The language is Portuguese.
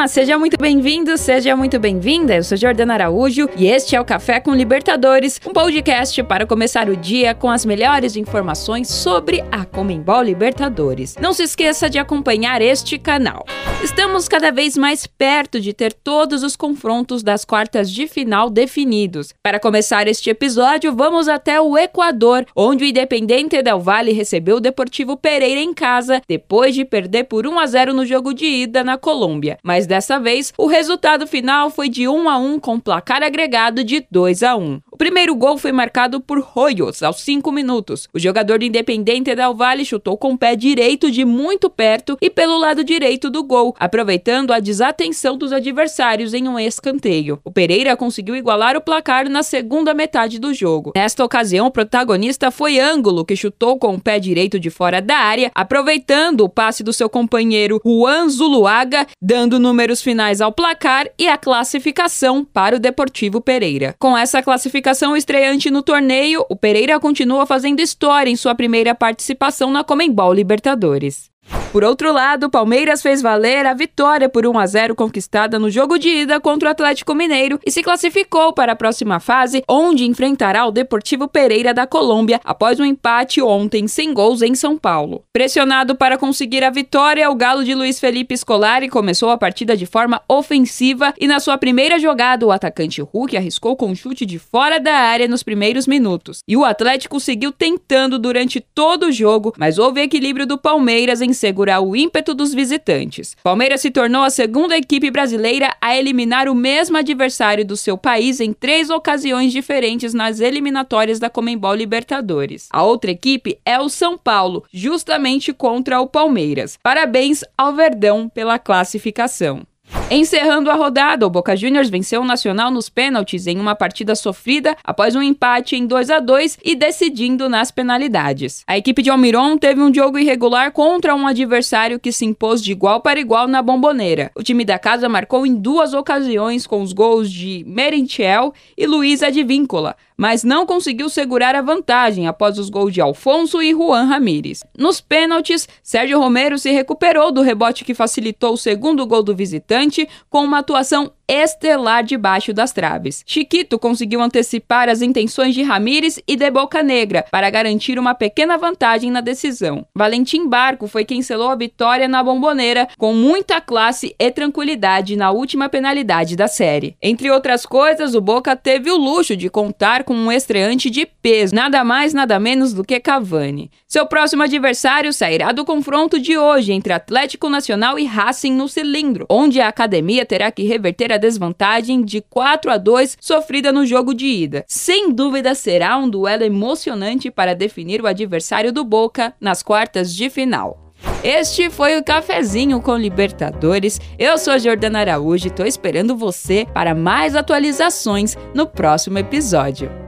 Olá, seja muito bem-vindo, seja muito bem-vinda. Eu sou Jordana Araújo e este é o Café com Libertadores, um podcast para começar o dia com as melhores informações sobre a Conmebol Libertadores. Não se esqueça de acompanhar este canal. Estamos cada vez mais perto de ter todos os confrontos das quartas de final definidos. Para começar este episódio, vamos até o Equador, onde o Independiente del Valle recebeu o Deportivo Pereira em casa, depois de perder por 1-0 no jogo de ida na Colômbia. Mas dessa vez, o resultado final foi de 1-1 com placar agregado de 2-1. O primeiro gol foi marcado por Hoyos aos 5 minutos. O jogador do Independiente del Valle chutou com o pé direito de muito perto e pelo lado direito do gol, aproveitando a desatenção dos adversários em um escanteio. O Pereira conseguiu igualar o placar na segunda metade do jogo. Nesta ocasião, o protagonista foi Ângulo, que chutou com o pé direito de fora da área, aproveitando o passe do seu companheiro Juan Zuluaga, dando números finais ao placar e a classificação para o Deportivo Pereira. Com essa classificação estreante no torneio, o Pereira continua fazendo história em sua primeira participação na Conmebol Libertadores. Por outro lado, o Palmeiras fez valer a vitória por 1-0 conquistada no jogo de ida contra o Atlético Mineiro e se classificou para a próxima fase, onde enfrentará o Deportivo Pereira da Colômbia após um empate ontem sem gols em São Paulo. Pressionado para conseguir a vitória, o galo de Luiz Felipe Scolari começou a partida de forma ofensiva e na sua primeira jogada o atacante Hulk arriscou com um chute de fora da área nos primeiros minutos. E o Atlético seguiu tentando durante todo o jogo, mas houve equilíbrio do Palmeiras em segurar o ímpeto dos visitantes. Palmeiras se tornou a segunda equipe brasileira a eliminar o mesmo adversário do seu país em 3 ocasiões diferentes nas eliminatórias da Conmebol Libertadores. A outra equipe é o São Paulo, justamente contra o Palmeiras. Parabéns ao Verdão pela classificação. Encerrando a rodada, o Boca Juniors venceu o Nacional nos pênaltis em uma partida sofrida após um empate em 2-2 e decidindo nas penalidades. A equipe de Almiron teve um jogo irregular contra um adversário que se impôs de igual para igual na Bombonera. O time da casa marcou em 2 ocasiões com os gols de Merentiel e Luiz Advíncula, mas não conseguiu segurar a vantagem após os gols de Alfonso e Juan Ramírez. Nos pênaltis, Sérgio Romero se recuperou do rebote que facilitou o segundo gol do visitante com uma atuação estelar debaixo das traves. Chiquito conseguiu antecipar as intenções de Ramírez e de Bocanegra para garantir uma pequena vantagem na decisão. Valentim Barco foi quem selou a vitória na Bombonera com muita classe e tranquilidade na última penalidade da série. Entre outras coisas, o Boca teve o luxo de contar com um estreante de peso, nada mais nada menos do que Cavani. Seu próximo adversário sairá do confronto de hoje entre Atlético Nacional e Racing no Cilindro, onde a academia terá que reverter a desvantagem de 4-2 sofrida no jogo de ida. Sem dúvida será um duelo emocionante para definir o adversário do Boca nas quartas de final. Este foi o Cafezinho com Libertadores. Eu sou a Jordana Araújo e estou esperando você para mais atualizações no próximo episódio.